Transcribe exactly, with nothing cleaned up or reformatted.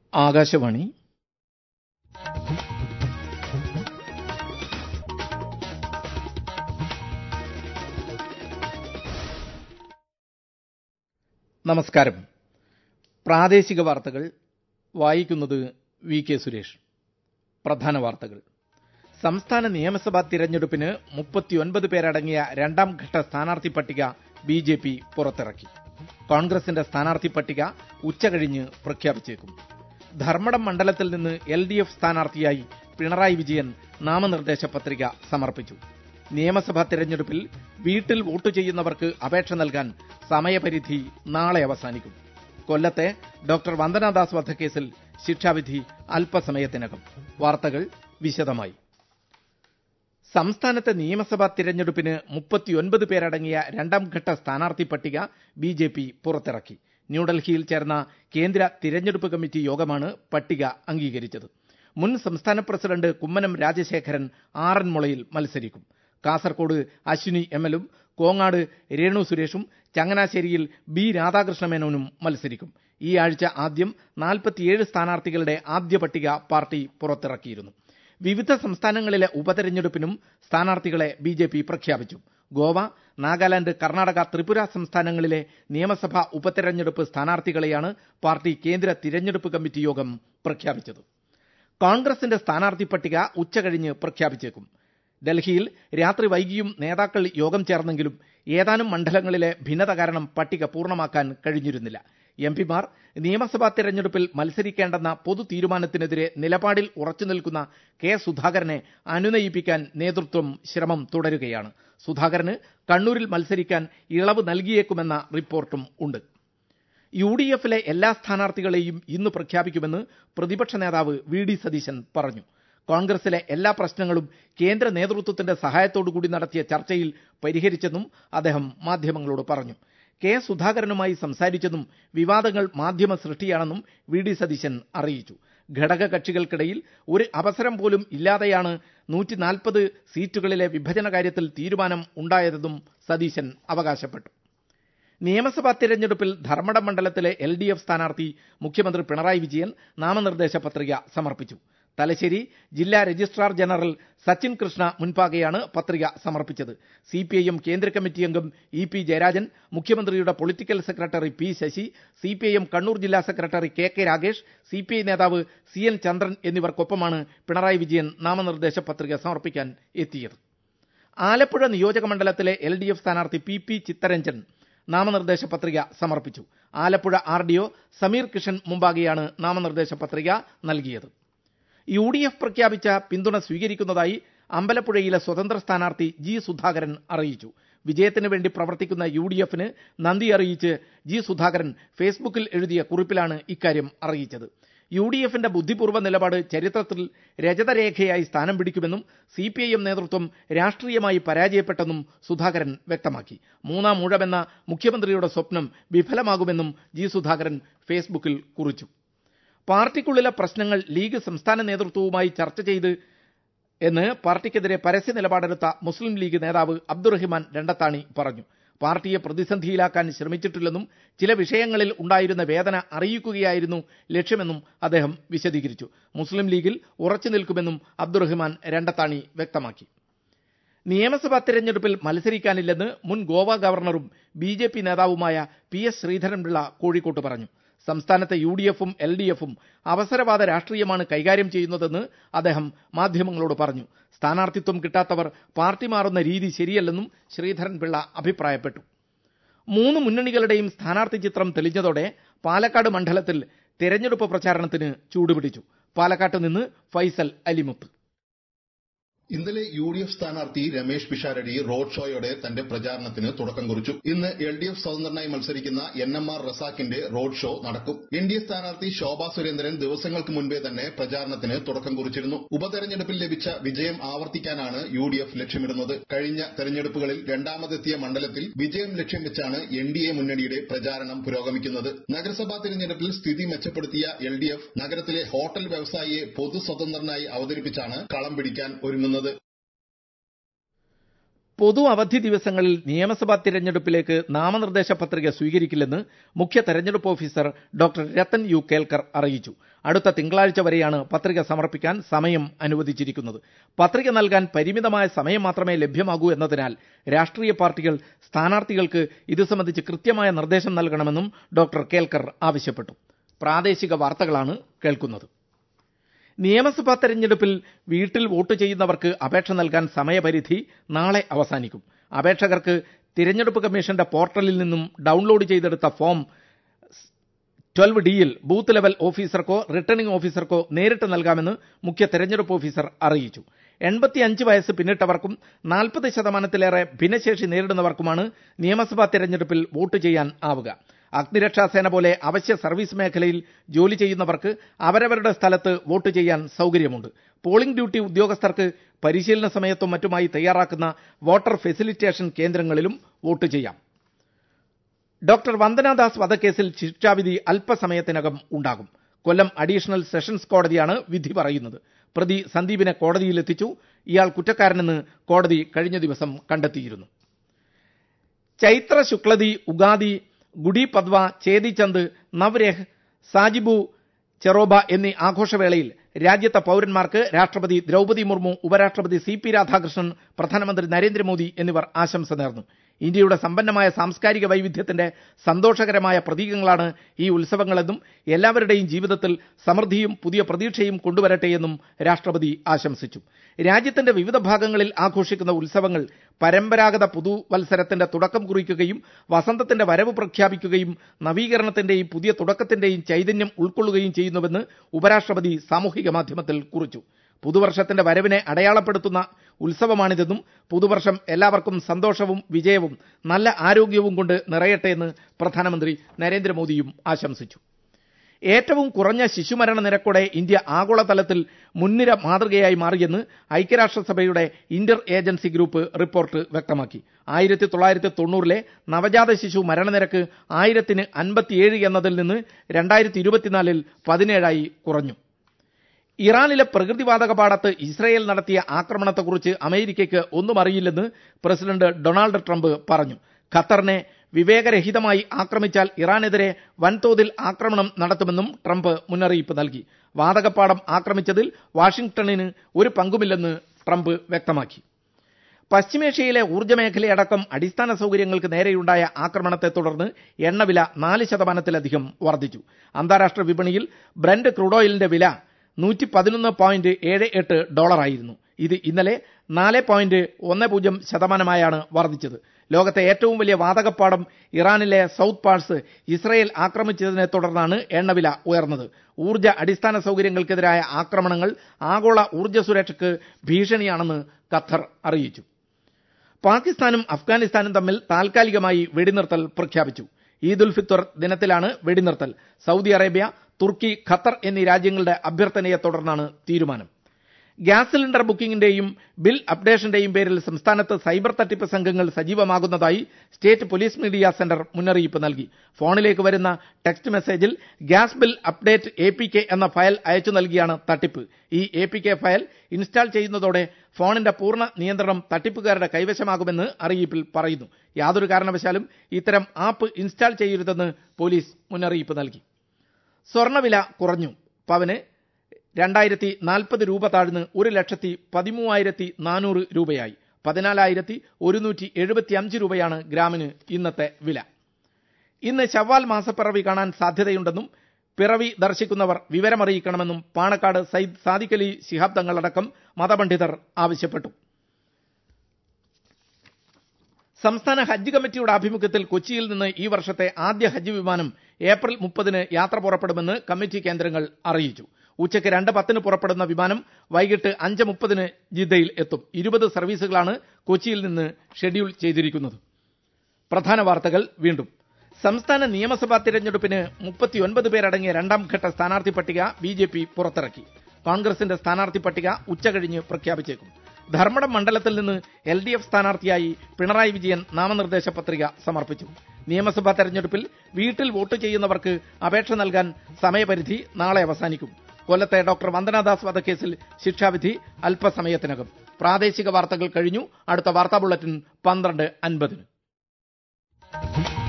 ആകാശവാണി നമസ്കാരം. പ്രാദേശിക വാർത്തകൾ വായിക്കുന്നത് വി കെ സുരേഷ്. പ്രധാന വാർത്തകൾ. സംസ്ഥാന നിയമസഭാ തിരഞ്ഞെടുപ്പിന് മുപ്പത്തിയൊൻപത് പേരടങ്ങിയ രണ്ടാം ഘട്ട സ്ഥാനാർത്ഥി പട്ടിക ബി ജെ പി പുറത്തിറക്കി. കോൺഗ്രസിന്റെ സ്ഥാനാർത്ഥി പട്ടിക ഉച്ചകഴിഞ്ഞ് പ്രഖ്യാപിച്ചേക്കും. ധർമ്മടം മണ്ഡലത്തിൽ നിന്ന് എൽ ഡി എഫ് സ്ഥാനാർത്ഥിയായി പിണറായി വിജയൻ നാമനിർദ്ദേശ പത്രിക സമർപ്പിച്ചു. നിയമസഭാ തിരഞ്ഞെടുപ്പിൽ വീട്ടിൽ വോട്ട് ചെയ്യുന്നവർക്ക് അപേക്ഷ നൽകാൻ സമയപരിധി നാളെ അവസാനിക്കും. കൊല്ലത്തെ ഡോക്ടർ വന്ദനാദാസ് വധക്കേസിൽ ശിക്ഷാവിധി അല്പസമയത്തിനകം. വാർത്തകൾ വിശദമായി. സംസ്ഥാനത്തെ നിയമസഭാ തിരഞ്ഞെടുപ്പിന് മുപ്പത്തിയൊൻപത് പേരടങ്ങിയ രണ്ടാം ഘട്ട സ്ഥാനാർത്ഥി പട്ടിക ബി ജെ പി പുറത്തിറക്കി. ന്യൂഡൽഹിയിൽ ചേർന്ന കേന്ദ്ര തിരഞ്ഞെടുപ്പ് കമ്മിറ്റി യോഗമാണ് പട്ടിക അംഗീകരിച്ചത്. മുൻ സംസ്ഥാന പ്രസിഡന്റ് കുമ്മനം രാജശേഖരൻ ആറന്മുളയിൽ മത്സരിക്കും. കാസർകോട് അശ്വിനി എം എല്ലും കോങ്ങാട് രേണു സുരേഷും ചങ്ങനാശ്ശേരിയിൽ ബി രാധാകൃഷ്ണമേനോനും മത്സരിക്കും. ഈ ആഴ്ച ആദ്യം നാൽപ്പത്തിയേഴ് സ്ഥാനാർത്ഥികളുടെ ആദ്യ പട്ടിക പാർട്ടി പുറത്തിറക്കിയിരുന്നു. വിവിധ സംസ്ഥാനങ്ങളിലെ ഉപതെരഞ്ഞെടുപ്പിനും സ്ഥാനാർത്ഥികളെ ബി ജെ പി പ്രഖ്യാപിച്ചു. ഗോവ, നാഗാലാന്റ്, കർണാടക, ത്രിപുര സംസ്ഥാനങ്ങളിലെ നിയമസഭാ ഉപതെരഞ്ഞെടുപ്പ് സ്ഥാനാർത്ഥികളെയാണ് പാർട്ടി കേന്ദ്ര തിരഞ്ഞെടുപ്പ് കമ്മിറ്റി യോഗം പ്രഖ്യാപിച്ചത്. കോൺഗ്രസിന്റെ സ്ഥാനാർത്ഥി പട്ടിക ഉച്ചകഴിഞ്ഞ് പ്രഖ്യാപിച്ചേക്കും. ഡൽഹിയിൽ രാത്രി വൈകിയും നേതാക്കൾ യോഗം ചേർന്നെങ്കിലും ഏതാനും മണ്ഡലങ്ങളിലെ ഭിന്നത കാരണം പട്ടിക പൂർണ്ണമാക്കാൻ കഴിഞ്ഞിരുന്നില്ല. എം പിമാർ നിയമസഭാ തെരഞ്ഞെടുപ്പിൽ മത്സരിക്കേണ്ടെന്ന പൊതു തീരുമാനത്തിനെതിരെ നിലപാടിൽ ഉറച്ചുനിൽക്കുന്ന കെ സുധാകരനെ അനുനയിപ്പിക്കാൻ നേതൃത്വം ശ്രമം തുടരുകയാണ്. സുധാകരന് കണ്ണൂരിൽ മത്സരിക്കാൻ ഇളവ് നൽകിയേക്കുമെന്ന റിപ്പോർട്ടും ഉണ്ട്. യു ഡി എഫിലെ എല്ലാ സ്ഥാനാർത്ഥികളെയും ഇന്ന് പ്രഖ്യാപിക്കുമെന്ന് പ്രതിപക്ഷ നേതാവ് വി ഡി സതീശൻ പറഞ്ഞു. കോൺഗ്രസിലെ എല്ലാ പ്രശ്നങ്ങളും കേന്ദ്ര നേതൃത്വത്തിന്റെ സഹായത്തോടുകൂടി നടത്തിയ ചർച്ചയിൽ പരിഹരിച്ചെന്നും അദ്ദേഹം മാധ്യമങ്ങളോട് പറഞ്ഞു. കെ സുധാകരനുമായി സംസാരിച്ചെന്നും വിവാദങ്ങൾ മാധ്യമ സൃഷ്ടിയാണെന്നും വി ഡി സതീശൻ അറിയിച്ചു. ഘടക കക്ഷികൾക്കിടയിൽ ഒരു അവസരം പോലും ഇല്ലാതെയാണ് നൂറ്റി നാൽപ്പത് സീറ്റുകളിലെ വിഭജന കാര്യത്തിൽ തീരുമാനം ഉണ്ടായതെന്നും സതീശൻ അവകാശപ്പെട്ടു. നിയമസഭാ തിരഞ്ഞെടുപ്പിൽ ധർമ്മടം മണ്ഡലത്തിലെ എൽ ഡി എഫ് സ്ഥാനാർത്ഥി മുഖ്യമന്ത്രി പിണറായി വിജയൻ നാമനിർദ്ദേശ പത്രിക സമർപ്പിച്ചു. തലശ്ശേരി ജില്ലാ രജിസ്ട്രാർ ജനറൽ സച്ചിൻ കൃഷ്ണ മുൻപാകെയാണ് പത്രിക സമർപ്പിച്ചത്. സി പി ഐ എം കേന്ദ്ര കമ്മിറ്റി അംഗം ഇ പി ജയരാജൻ, മുഖ്യമന്ത്രിയുടെ political secretary P Sasi, C P I M Kannur ജില്ലാ secretary K K Ragesh, C P I നേതാവ് സി എൻ ചന്ദ്രൻ എന്നിവർക്കൊപ്പമാണ് പിണറായി വിജയൻ നാമനിർദ്ദേശ പത്രിക സമർപ്പിക്കാൻ എത്തിയത്. ആലപ്പുഴ നിയോജക മണ്ഡലത്തിലെ എൽ ഡി എഫ് സ്ഥാനാർത്ഥി പി പി ചിത്തരഞ്ജൻ നാമനിർദ്ദേശ പത്രിക സമർപ്പിച്ചു. Alappuzha R D O Sameer Kishan മുമ്പാകെയാണ് നാമനിർദ്ദേശ പത്രിക നൽകിയത്. യു ഡി എഫ് പ്രഖ്യാപിച്ച പിന്തുണ സ്വീകരിക്കുന്നതായി അമ്പലപ്പുഴയിലെ സ്വതന്ത്ര സ്ഥാനാർത്ഥി ജി സുധാകരൻ അറിയിച്ചു. വിജയത്തിന് വേണ്ടി പ്രവർത്തിക്കുന്ന യു ഡി എഫിന് നന്ദി അറിയിച്ച് ജി സുധാകരൻ ഫേസ്ബുക്കിൽ എഴുതിയ കുറിപ്പിലാണ് ഇക്കാര്യം അറിയിച്ചത്. യു ഡി എഫിന്റെ ബുദ്ധിപൂർവ്വ നിലപാട് ചരിത്രത്തിൽ രജതരേഖയായി സ്ഥാനം പിടിക്കുമെന്നും സി പി ഐ എം നേതൃത്വം രാഷ്ട്രീയമായി പരാജയപ്പെട്ടെന്നും സുധാകരൻ വ്യക്തമാക്കി. മൂന്നാം ഊഴമെന്ന മുഖ്യമന്ത്രിയുടെ സ്വപ്നം വിഫലമാകുമെന്നും ജി സുധാകരൻ ഫേസ്ബുക്കിൽ കുറിച്ചു. പാർട്ടിക്കുള്ളിലെ പ്രശ്നങ്ങൾ ലീഗ് സംസ്ഥാന നേതൃത്വവുമായി ചർച്ച ചെയ്ത് എന്ന് പാർട്ടിക്കെതിരെ പരസ്യ നിലപാടെടുത്ത മുസ്ലിം ലീഗ് നേതാവ് അബ്ദുറഹിമാൻ രണ്ടത്താണി പറഞ്ഞു. പാർട്ടിയെ പ്രതിസന്ധിയിലാക്കാൻ ശ്രമിച്ചിട്ടില്ലെന്നും ചില വിഷയങ്ങളിൽ ഉണ്ടായിരുന്ന വേദന അറിയിക്കുകയായിരുന്നു ലക്ഷ്യമെന്നും അദ്ദേഹം വിശദീകരിച്ചു. മുസ്ലിം ലീഗിൽ ഉറച്ചു നിൽക്കുമെന്നും അബ്ദുറഹിമാൻ രണ്ടത്താണി വ്യക്തമാക്കി. നിയമസഭാ തെരഞ്ഞെടുപ്പിൽ മത്സരിക്കാനില്ലെന്ന് മുൻ ഗോവ ഗവർണറും ബി ജെ പി നേതാവുമായ പി എസ് ശ്രീധരൻപിള്ള കോഴിക്കോട്ട് പറഞ്ഞു. സംസ്ഥാനത്തെ യു ഡി എഫും എൽ ഡി എഫും അവസരവാദ രാഷ്ട്രീയമാണ് കൈകാര്യം ചെയ്യുന്നതെന്ന് അദ്ദേഹം മാധ്യമങ്ങളോട് പറഞ്ഞു. സ്ഥാനാർത്ഥിത്വം കിട്ടാത്തവർ പാർട്ടി മാറുന്ന രീതി ശരിയല്ലെന്നും ശ്രീധരൻപിള്ള അഭിപ്രായപ്പെട്ടു. മൂന്ന് മുന്നണികളുടെയും സ്ഥാനാർത്ഥി ചിത്രം തെളിഞ്ഞതോടെ പാലക്കാട് മണ്ഡലത്തിൽ തെരഞ്ഞെടുപ്പ് പ്രചാരണത്തിന് ചൂടുപിടിച്ചു. പാലക്കാട്ട് നിന്ന് ഫൈസൽ അലിമുത്ത്. ഇന്നലെ യു ഡി എഫ് സ്ഥാനാർത്ഥി രമേശ് പിഷാരടി റോഡ് ഷോയോടെ തന്റെ പ്രചാരണത്തിന് തുടക്കം കുറിച്ചു. ഇന്ന് എൽ ഡി എഫ് സ്വതന്ത്രനായി മത്സരിക്കുന്ന എൻ എം ആർ റസാഖിന്റെ റോഡ് ഷോ നടക്കും. എൻ ഡി എ സ്ഥാനാർത്ഥി ശോഭാ സുരേന്ദ്രൻ ദിവസങ്ങൾക്ക് മുൻപേ തന്നെ പ്രചാരണത്തിന് തുടക്കം കുറിച്ചിരുന്നു. ഉപതെരഞ്ഞെടുപ്പിൽ ലഭിച്ച വിജയം ആവർത്തിക്കാനാണ് യു ഡി എഫ് ലക്ഷ്യമിടുന്നത്. കഴിഞ്ഞ തെരഞ്ഞെടുപ്പുകളിൽ രണ്ടാമതെത്തിയ മണ്ഡലത്തിൽ വിജയം ലക്ഷ്യം വെച്ചാണ് എൻ ഡി എ മുന്നണിയുടെ പ്രചാരണം പുരോഗമിക്കുന്നത്. നഗരസഭാ തെരഞ്ഞെടുപ്പിൽ സ്ഥിതി മെച്ചപ്പെടുത്തിയ എൽ ഡി എഫ് നഗരത്തിലെ ഹോട്ടൽ വ്യവസായിയെ പൊതു സ്വതന്ത്രനായി അവതരിപ്പിച്ചാണ് കളം പിടിക്കാൻ ഒരുങ്ങുന്നത്. പൊതു അവധി ദിവസങ്ങളിൽ നിയമസഭാ തിരഞ്ഞെടുപ്പിലേക്ക് നാമനിർദ്ദേശ പത്രിക സ്വീകരിക്കില്ലെന്ന് മുഖ്യ തെരഞ്ഞെടുപ്പ് officer doctor Rathan U Kelkar അറിയിച്ചു. അടുത്ത തിങ്കളാഴ്ച വരെയാണ് പത്രിക സമർപ്പിക്കാൻ സമയം അനുവദിച്ചിരിക്കുന്നത്. പത്രിക നൽകാൻ പരിമിതമായ സമയം മാത്രമേ ലഭ്യമാകൂ എന്നതിനാൽ രാഷ്ട്രീയ പാർട്ടികൾ സ്ഥാനാർത്ഥികൾക്ക് ഇത് സംബന്ധിച്ച് കൃത്യമായ നിർദ്ദേശം നൽകണമെന്നും ഡോക്ടർ കേൽക്കർ ആവശ്യപ്പെട്ടു. പ്രാദേശിക വാർത്തകളാണ് കേൾക്കുന്നത്. നിയമസഭാ തെരഞ്ഞെടുപ്പിൽ വീട്ടിൽ വോട്ട് ചെയ്യുന്നവർക്ക് അപേക്ഷ നൽകാൻ സമയപരിധി നാളെ അവസാനിക്കും. അപേക്ഷകർക്ക് തിരഞ്ഞെടുപ്പ് കമ്മീഷന്റെ പോർട്ടലിൽ നിന്നും ഡൌൺലോഡ് ചെയ്തെടുത്ത ഫോം ട്വൽവ് ഡിയിൽ ബൂത്ത് ലെവൽ ഓഫീസർക്കോ റിട്ടേണിംഗ് ഓഫീസർക്കോ നേരിട്ട് നൽകാമെന്ന് മുഖ്യ തെരഞ്ഞെടുപ്പ് ഓഫീസർ അറിയിച്ചു. എൺപത്തിയഞ്ച് വയസ്സ് പിന്നിട്ടവർക്കും നാൽപ്പത് ശതമാനത്തിലേറെ ഭിന്നശേഷി നേരിടുന്നവർക്കുമാണ് നിയമസഭാ തെരഞ്ഞെടുപ്പിൽ വോട്ട് ചെയ്യാൻ ആവുക. അഗ്നിരക്ഷാസേന പോലെ അവശ്യ സർവീസ് മേഖലയിൽ ജോലി ചെയ്യുന്നവർക്ക് അവരവരുടെ സ്ഥലത്ത് വോട്ട് ചെയ്യാൻ സൗകര്യമുണ്ട്. പോളിംഗ് ഡ്യൂട്ടി ഉദ്യോഗസ്ഥർക്ക് പരിശീലന സമയത്തും മറ്റുമായി തയ്യാറാക്കുന്ന വോട്ടർ ഫെസിലിറ്റേഷൻ കേന്ദ്രങ്ങളിലും വോട്ട് ചെയ്യാം. ഡോക്ടർ വന്ദനാദാസ് വധക്കേസിൽ ശിക്ഷാവിധി അല്പസമയത്തിനകം ഉണ്ടാകും. കൊല്ലം അഡീഷണൽ സെഷൻസ് കോടതിയാണ് വിധി പറയുന്നത്. പ്രതി സന്ദീപിനെ കോടതിയിലെത്തിച്ചു. ഇയാൾ കുറ്റക്കാരനെന്ന് കോടതി കഴിഞ്ഞ ദിവസം കണ്ടെത്തിയിരുന്നു. ചൈത്ര ശുക്ലതി, ഉഗാദി, ഗുഡി പദ്വ, ചേതിചന്ദ്, നവ്രേഹ്, സാജിബു ചെറോബ എന്നീ ആഘോഷവേളയിൽ രാജ്യത്തെ പൌരന്മാർക്ക് രാഷ്ട്രപതി ദ്രൗപദി മുർമു, ഉപരാഷ്ട്രപതി സി പി രാധാകൃഷ്ണൻ, പ്രധാനമന്ത്രി നരേന്ദ്രമോദി എന്നിവർ ആശംസ നേർന്നു. ഇന്ത്യയുടെ സമ്പന്നമായ സാംസ്കാരിക വൈവിധ്യത്തിന്റെ സന്തോഷകരമായ പ്രതീകങ്ങളാണ് ഈ ഉത്സവങ്ങളെന്നും എല്ലാവരുടെയും ജീവിതത്തിൽ സമൃദ്ധിയും പുതിയ പ്രതീക്ഷയും കൊണ്ടുവരട്ടെയെന്നും രാഷ്ട്രപതി ആശംസിച്ചു. രാജ്യത്തിന്റെ വിവിധ ഭാഗങ്ങളിൽ ആഘോഷിക്കുന്ന ഉത്സവങ്ങൾ പരമ്പരാഗത പുതുവത്സരത്തിന്റെ തുടക്കം കുറിക്കുകയും വസന്തത്തിന്റെ വരവ് പ്രഖ്യാപിക്കുകയും നവീകരണത്തിന്റെയും പുതിയ തുടക്കത്തിന്റെയും ചൈതന്യം ഉൾക്കൊള്ളുകയും ചെയ്യുന്നുവെന്ന് ഉപരാഷ്ട്രപതി സാമൂഹിക മാധ്യമത്തിൽ കുറിച്ചു. പുതുവർഷത്തിന്റെ വരവിനെ അടയാളപ്പെടുത്തുന്ന ഉത്സവമാണിതെന്നും പുതുവർഷം എല്ലാവർക്കും സന്തോഷവും വിജയവും നല്ല ആരോഗ്യവും കൊണ്ട് നിറയട്ടെ എന്ന് പ്രധാനമന്ത്രി നരേന്ദ്രമോദിയും ആശംസിച്ചു. ഏറ്റവും കുറഞ്ഞ ശിശുമരണ നിരക്കോടെ ഇന്ത്യ ആഗോളതലത്തിൽ മുൻനിര മാതൃകയായി മാറിയെന്ന് ഐക്യരാഷ്ട്രസഭയുടെ ഇന്റർ ഏജൻസി ഗ്രൂപ്പ് റിപ്പോർട്ട് വ്യക്തമാക്കി. ആയിരത്തി തൊള്ളായിരത്തി തൊണ്ണൂറിലെ നവജാത ശിശു മരണനിരക്ക് ആയിരത്തിന് അൻപത്തിയേഴ് എന്നതിൽ നിന്ന് രണ്ടായിരത്തി ഇരുപത്തിനാലിൽ പതിനേഴായി കുറഞ്ഞു. ഇറാനിലെ പ്രകൃതിവാതക പാടത്ത് ഇസ്രയേൽ നടത്തിയ ആക്രമണത്തെക്കുറിച്ച് അമേരിക്കയ്ക്ക് ഒന്നും അറിയില്ലെന്ന് പ്രസിഡന്റ് ഡൊണാൾഡ് ട്രംപ് പറഞ്ഞു. ഖത്തറിനെ വിവേകരഹിതമായി ആക്രമിച്ചാൽ ഇറാനെതിരെ വൻതോതിൽ ആക്രമണം നടത്തുമെന്നും ട്രംപ് മുന്നറിയിപ്പ് നൽകി. വാതകപ്പാടം ആക്രമിച്ചതിൽ വാഷിംഗ്ടണിന് ഒരു പങ്കുമില്ലെന്ന് ട്രംപ് വ്യക്തമാക്കി. പശ്ചിമേഷ്യയിലെ ഊർജ്ജ മേഖലയടക്കം അടിസ്ഥാന സൗകര്യങ്ങൾക്ക് നേരെയുണ്ടായ ആക്രമണത്തെ തുടർന്ന് എണ്ണവില നാല് ശതമാനത്തിലധികം വർദ്ധിച്ചു. അന്താരാഷ്ട്ര വിപണിയിൽ ബ്രന്റ് ക്രൂഡ് ഓയിലിന്റെ വില നൂറ്റി പതിനൊന്ന് പോയിന്റ് ഏഴ് എട്ട് ഡോളറായിരുന്നു. ഇത് ഇന്നലെ നാല് പോയിന്റ് ഒന്ന് പൂജ്യം ശതമാനമായാണ് വർദ്ധിച്ചത്. ലോകത്തെ ഏറ്റവും വലിയ വാതകപ്പാടം ഇറാനിലെ സൗത്ത് പാഴ്സ് ഇസ്രയേൽ ആക്രമിച്ചതിനെ തുടർന്നാണ് എണ്ണവില ഉയർന്നത്. ഊർജ്ജ അടിസ്ഥാന സൗകര്യങ്ങൾക്കെതിരായ ആക്രമണങ്ങൾ ആഗോള ഊർജ്ജ സുരക്ഷയ്ക്ക് ഭീഷണിയാണെന്ന് ഖത്തർ അറിയിച്ചു. പാകിസ്ഥാനും അഫ്ഗാനിസ്ഥാനും തമ്മിൽ താൽക്കാലികമായി വെടിനിർത്തൽ പ്രഖ്യാപിച്ചു. ഈദ് ഉൽ ഫിത്തർ ദിനത്തിലാണ് വെടിനിർത്തൽ. സൗദി അറേബ്യ, തുർക്കി, ഖത്തർ എന്നീ രാജ്യങ്ങളുടെ അഭ്യർത്ഥനയെ തുടർന്നാണ് തീരുമാനം. ഗ്യാസ് സിലിണ്ടർ ബുക്കിംഗിന്റെയും ബിൽ അപ്ഡേഷന്റെയും പേരിൽ സംസ്ഥാനത്ത് സൈബർ തട്ടിപ്പ് സംഘങ്ങൾ സജീവമാകുന്നതായി സ്റ്റേറ്റ് പോലീസ് മീഡിയ സെന്റർ മുന്നറിയിപ്പ് നൽകി. ഫോണിലേക്ക് വരുന്ന ടെക്സ്റ്റ് മെസ്സേജിൽ gas bill update A P K എന്ന ഫയൽ അയച്ചു നൽകിയാണ് തട്ടിപ്പ്. ഈ A P K file install ചെയ്യുന്നതോടെ ഫോണിന്റെ പൂർണ്ണ നിയന്ത്രണം തട്ടിപ്പുകാരുടെ കൈവശമാകുമെന്ന് അറിയിപ്പിൽ പറയുന്നു. യാതൊരു കാരണവശാലും ഇത്തരം ആപ്പ് ഇൻസ്റ്റാൾ ചെയ്യരുതെന്ന് പോലീസ് മുന്നറിയിപ്പ് നൽകി. സ്വർണ്ണവില കുറഞ്ഞു. പവന് രണ്ടായിരത്തി നാൽപ്പത് രൂപ താഴ്ന്ന് ഒരു ലക്ഷത്തി പതിമൂവായിരത്തി നാനൂറ് രൂപയായി. പതിനാലായിരത്തി ഒരുന്നൂറ്റി എഴുപത്തി അഞ്ച് രൂപയാണ് ഗ്രാമിന് ഇന്നത്തെ വില. ഇന്ന് ശവ്വാൽ മാസപ്പിറവി കാണാൻ സാധ്യതയുണ്ടെന്നും പിറവി ദർശിക്കുന്നവർ വിവരമറിയിക്കണമെന്നും പാണക്കാട് സയ്യിദ് സാദിഖ് അലി ശിഹാബ് തങ്ങളടക്കം മതപണ്ഡിതർ ആവശ്യപ്പെട്ടു. സംസ്ഥാന ഹജ്ജ് കമ്മിറ്റിയുടെ ആഭിമുഖ്യത്തിൽ കൊച്ചിയിൽ നിന്ന് ഈ വർഷത്തെ ആദ്യ ഹജ്ജ് വിമാനം ഏപ്രിൽ മുപ്പതിന് യാത്ര പുറപ്പെടുമെന്ന് കമ്മിറ്റി കേന്ദ്രങ്ങൾ അറിയിച്ചു. ഉച്ചയ്ക്ക് രണ്ട് പത്തിന് പുറപ്പെടുന്ന വിമാനം വൈകിട്ട് അഞ്ച് മുപ്പതിന് ജിദ്ദയിൽ എത്തും. ഇരുപത് സർവീസുകളാണ് കൊച്ചിയിൽ നിന്ന് ഷെഡ്യൂൾ ചെയ്തിരിക്കുന്നത്. പ്രധാന വാർത്തകൾ വീണ്ടും. സംസ്ഥാന നിയമസഭാ തിരഞ്ഞെടുപ്പിന് മുപ്പത്തിയൊൻപത് പേരടങ്ങിയ രണ്ടാം ഘട്ട സ്ഥാനാർത്ഥി പട്ടിക ബി ജെ പി പുറത്തിറക്കി. കോൺഗ്രസിന്റെ സ്ഥാനാർത്ഥി പട്ടിക ഉച്ചകഴിഞ്ഞ് പ്രഖ്യാപിച്ചേക്കും. ധർമ്മടം മണ്ഡലത്തിൽ നിന്ന് എൽ ഡി എഫ് സ്ഥാനാർത്ഥിയായി പിണറായി വിജയൻ നാമനിർദ്ദേശ പത്രിക സമർപ്പിച്ചു. നിയമസഭാ തെരഞ്ഞെടുപ്പിൽ വീട്ടിൽ വോട്ട് ചെയ്യുന്നവർക്ക് അപേക്ഷ നൽകാൻ സമയപരിധി നാളെ അവസാനിക്കും. കൊല്ലത്തെ ഡോക്ടർ വന്ദനാദാസ് വധക്കേസിൽ ശിക്ഷാവിധി അല്പസമയത്തിനകം. പ്രാദേശിക വാർത്തകൾ കഴിഞ്ഞു. അടുത്ത വാർത്താ ബുള്ളറ്റിൻ പന്ത്രണ്ട് അൻപതിന്.